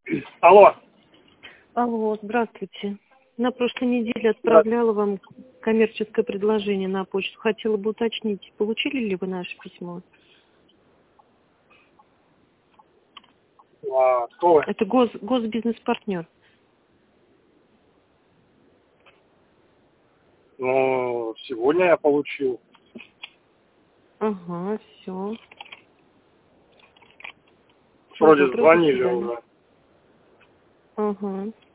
Алло. Алло, здравствуйте. На прошлой неделе отправляла вам коммерческое предложение на почту. Хотела бы уточнить, получили ли вы наше письмо? Кто вы? Это госбизнес-партнер. Ну, сегодня я получил. Ага, все. Вроде звонили уже. Ага.